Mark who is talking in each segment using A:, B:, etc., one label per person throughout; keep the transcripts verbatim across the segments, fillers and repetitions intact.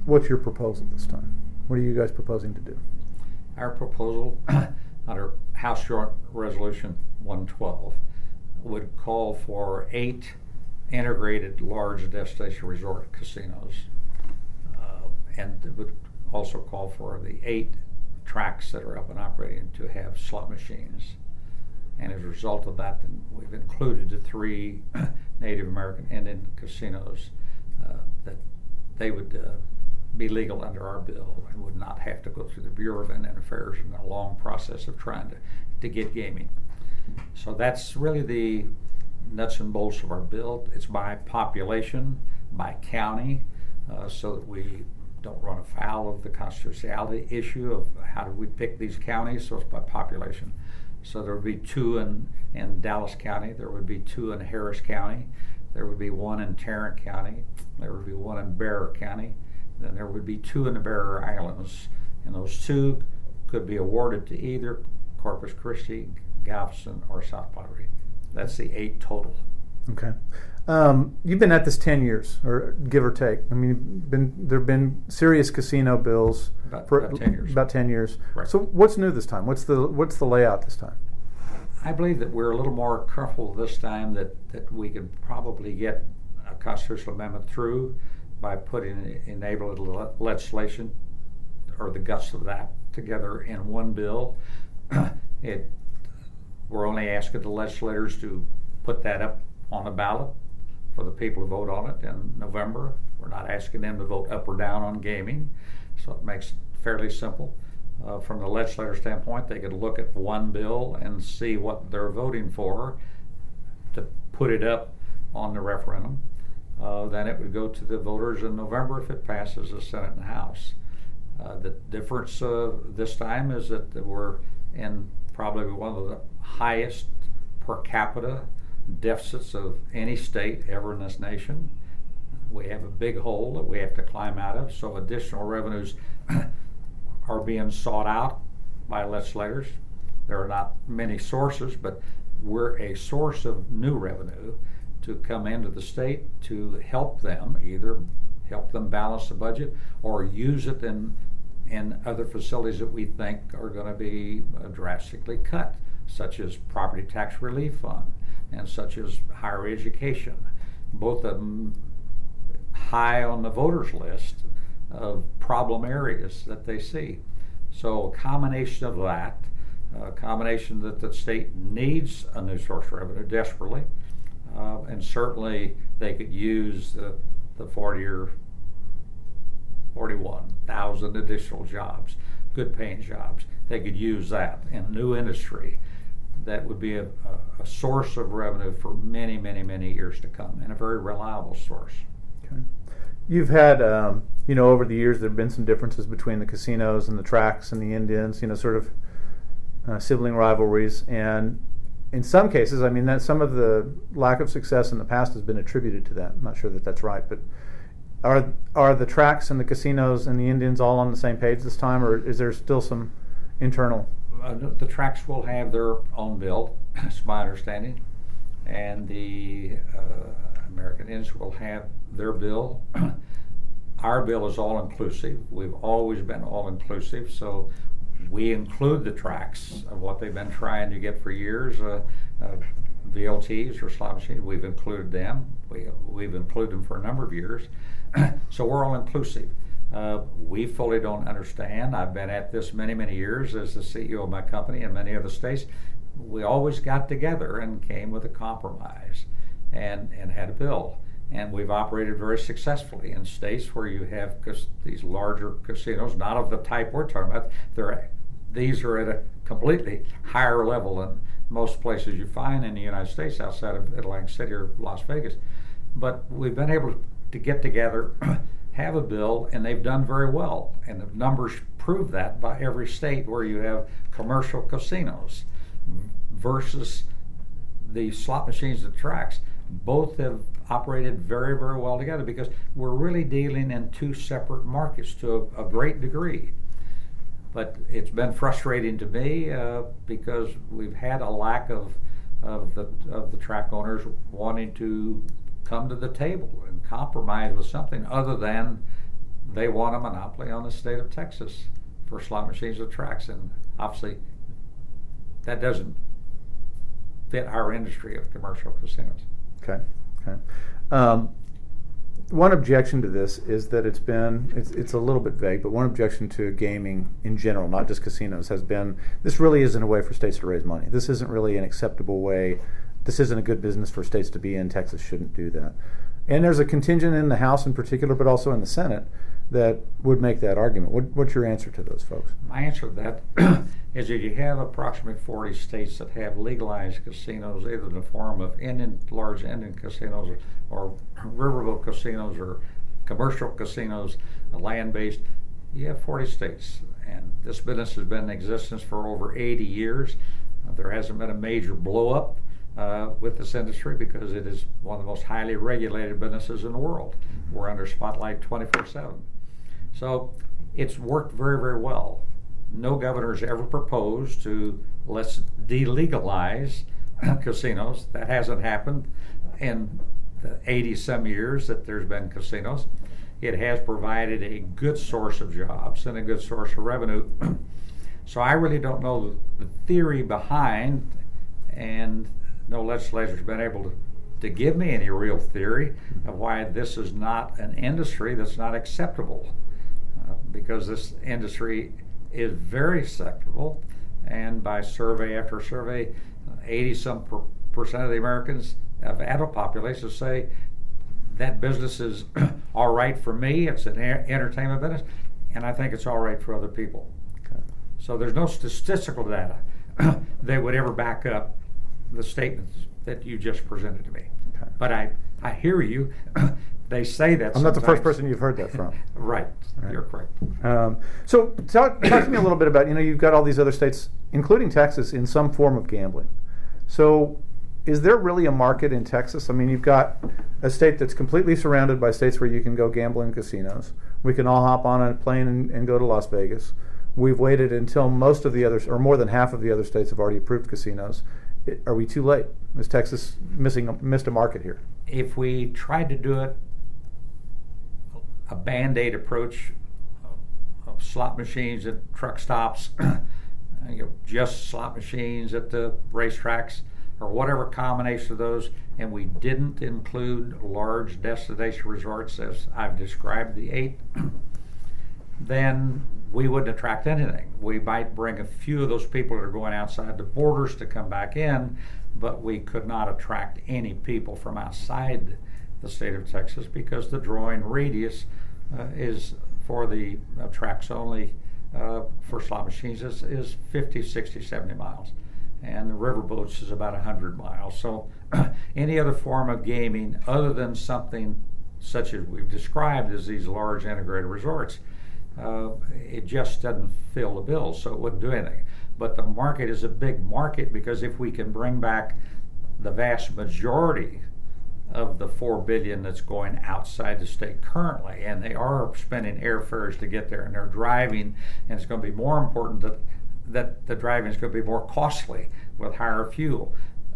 A: what's your proposal this time? What are you guys proposing to do?
B: Our proposal under House Joint Resolution one twelve would call for eight integrated large destination resort casinos, uh, and it would also call for the eight tracks that are up and operating to have slot machines. And as a result of that, then we've included the three Native American Indian casinos uh, that they would uh, be legal under our bill and would not have to go through the Bureau of Indian Affairs and a long process of trying to, to get gaming. So that's really the nuts and bolts of our bill. It's by population, by county, uh, so that we don't run afoul of the constitutionality issue of how do we pick these counties. So it's by population. So there would be two in, in Dallas County, there would be two in Harris County, there would be one in Tarrant County, there would be one in Bear County, then there would be two in the Barrier Islands, and those two could be awarded to either Corpus Christi, Galveston, or South Puerto Rico. That's the eight total.
A: Okay. Um, you've been at this ten years, or give or take. I mean, been there have been serious casino bills
B: about,
A: for
B: about ten years.
A: About ten years.
B: Right.
A: So what's new this time? What's the what's the layout this time?
B: I believe that we're a little more comfortable this time that, that we could probably get a constitutional amendment through by putting enabling legislation or the guts of that together in one bill. it we're only asking the legislators to put that up on the ballot for the people to vote on it in November. We're not asking them to vote up or down on gaming, so it makes it fairly simple. Uh, from the legislator standpoint, they could look at one bill and see what they're voting for to put it up on the referendum. Uh, then it would go to the voters in November if it passes the Senate and House. Uh, the difference uh, this time is that we're in probably one of the highest per capita deficits of any state ever in this nation. We have a big hole that we have to climb out of, so additional revenues are being sought out by legislators. There are not many sources, but we're a source of new revenue to come into the state to help them, either help them balance the budget or use it in, in other facilities that we think are going to be uh, drastically cut, such as property tax relief fund and such as higher education, both of them high on the voters list of problem areas that they see. So a combination of that, a combination that the state needs a new source of revenue desperately, uh, and certainly they could use the, the forty or forty-one thousand additional jobs, good paying jobs. They could use that in new industry. That would be a, a, a source of revenue for many, many, many years to come, and a very reliable source.
A: Okay. You've had, um, you know, over the years there have been some differences between the casinos and the tracks and the Indians, you know, sort of uh, sibling rivalries. And in some cases, I mean, that some of the lack of success in the past has been attributed to that. I'm not sure that that's right, but are are the tracks and the casinos and the Indians all on the same page this time, or is there still some internal?
B: Uh, the tracks will have their own bill, that's my understanding, and the uh, American Indians will have their bill. Our bill is all-inclusive. We've always been all-inclusive, so we include the tracks of what they've been trying to get for years. Uh, uh, V L Ts or slot machines, we've included them. We, we've included them for a number of years. So we're all-inclusive. Uh, we fully don't understand. I've been at this many, many years as the C E O of my company in many other states. We always got together and came with a compromise and, and had a bill. And we've operated very successfully in states where you have cas- these larger casinos, not of the type we're talking about. They're, these are at a completely higher level than most places you find in the United States outside of Atlantic City or Las Vegas. But we've been able to get together, have a bill, and they've done very well. And the numbers prove that by every state where you have commercial casinos versus the slot machines at tracks. Both have operated very, very well together because we're really dealing in two separate markets to a, a great degree. But it's been frustrating to me uh, because we've had a lack of of the of the track owners wanting to come to the table and compromise with something other than they want a monopoly on the state of Texas for slot machines and tracks, and obviously that doesn't fit our industry of commercial casinos.
A: Okay. Okay. Um, one objection to this is that it's been it's it's a little bit vague, but one objection to gaming in general, not just casinos, has been this really isn't a way for states to raise money. This isn't really an acceptable way. This isn't a good business for states to be in. Texas shouldn't do that. And there's a contingent in the House in particular, but also in the Senate, that would make that argument. What, what's your answer to those folks?
B: My answer to that is that you have approximately forty states that have legalized casinos, either in the form of Indian, large Indian casinos or, or riverboat casinos or commercial casinos, land-based. You have forty states, and this business has been in existence for over eighty years. Uh, there hasn't been a major blow-up Uh, with this industry because it is one of the most highly regulated businesses in the world. We're under spotlight twenty-four seven. So it's worked very, very well. No governor's ever proposed to let's delegalize casinos. That hasn't happened in the eighty some years that there's been casinos. It has provided a good source of jobs and a good source of revenue. So I really don't know the theory behind, and no legislator's been able to, to give me any real theory of why this is not an industry that's not acceptable, uh, because this industry is very acceptable, and by survey after survey, eighty some per, percent of the Americans of adult population say that business is all right for me, it's an a- entertainment business, and I think it's all right for other people. Okay. So there's no statistical data that would ever back up the statements that you just presented to me. Okay. But I, I hear you. They say that.
A: I'm
B: sometimes.
A: not the first person you've heard that from.
B: Right. right, you're correct.
A: Um, so talk, talk to me a little bit about, you know, you've got all these other states, including Texas, in some form of gambling. So is there really a market in Texas? I mean, you've got a state that's completely surrounded by states where you can go gamble in casinos. We can all hop on a plane and, and go to Las Vegas. We've waited until most of the others, or more than half of the other states, have already approved casinos. It, are we too late? Is Texas missing a, missed a market here?
B: If we tried to do it, a Band-Aid approach of, of slot machines at truck stops, you know, just slot machines at the racetracks, or whatever combination of those, and we didn't include large destination resorts as I've described the eight, then we wouldn't attract anything. We might bring a few of those people that are going outside the borders to come back in, but we could not attract any people from outside the state of Texas because the drawing radius uh, is for the uh, tracks only uh, for slot machines is, is fifty, sixty, seventy miles. And the riverboats is about one hundred miles. So any other form of gaming other than something such as we've described as these large integrated resorts, Uh, it just doesn't fill the bill, so it wouldn't do anything. But the market is a big market because if we can bring back the vast majority of the four billion dollars that's going outside the state currently, and they are spending airfares to get there, and they're driving, and it's going to be more important that that the driving is going to be more costly with higher fuel.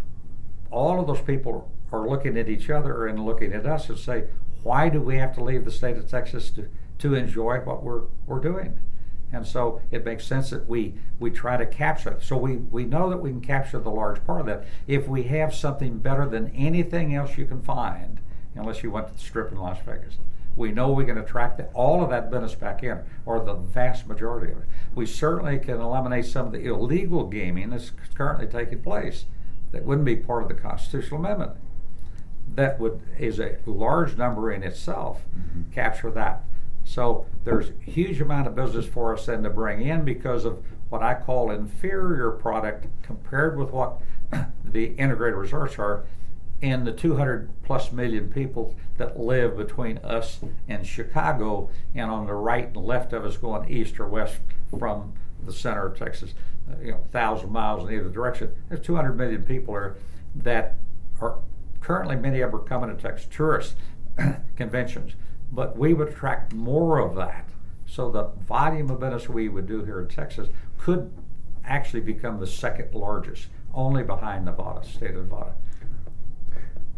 B: All of those people are looking at each other and looking at us and say, why do we have to leave the state of Texas to to enjoy what we're we're doing? And so it makes sense that we we try to capture it. So we we know that we can capture the large part of that if we have something better than anything else you can find, unless you went to the Strip in Las Vegas. We know we can attract the, all of that business back in, or the vast majority of it. We certainly can eliminate some of the illegal gaming that's currently taking place that wouldn't be part of the constitutional amendment. That would is a large number in itself. Mm-hmm. Capture that. So there's a huge amount of business for us then to bring in because of what I call inferior product compared with what the integrated resorts are in the two hundred plus million people that live between us and Chicago, and on the right and left of us going east or west from the center of Texas, uh, you know, one thousand miles in either direction. There's two hundred million people there that are currently, many of them are coming to Texas, tourist conventions. But we would attract more of that. So the volume of business we would do here in Texas could actually become the second largest, only behind Nevada, state of Nevada.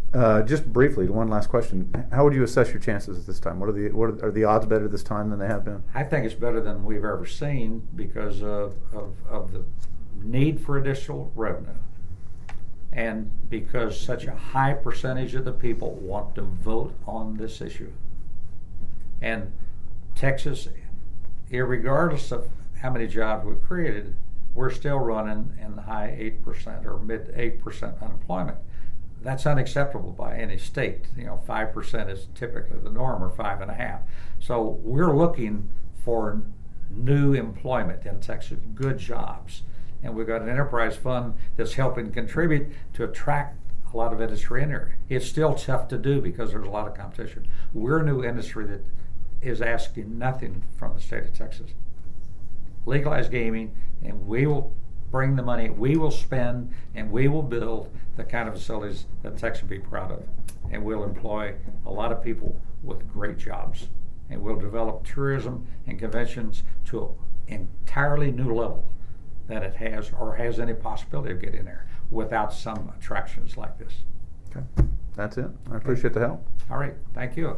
A: Uh, just briefly, one last question: how would you assess your chances at this time? What are the what are, are the odds better this time than they have been?
B: I think it's better than we've ever seen because of, of, of the need for additional revenue, and because such a high percentage of the people want to vote on this issue. And Texas, irregardless of how many jobs we've created, we're still running in the high eight percent or mid eight percent unemployment. That's unacceptable by any state. You know, five percent is typically the norm, or five and a half. So we're looking for new employment in Texas, good jobs. And we've got an enterprise fund that's helping contribute to attract a lot of industry in there. It's still tough to do because there's a lot of competition. We're a new industry that is asking nothing from the state of Texas. Legalize gaming, and we will bring the money, we will spend, and we will build the kind of facilities that Texas will be proud of. And we'll employ a lot of people with great jobs. And we'll develop tourism and conventions to an entirely new level that it has or has any possibility of getting there without some attractions like this.
A: Okay, that's it. I appreciate the help.
B: All right, thank you.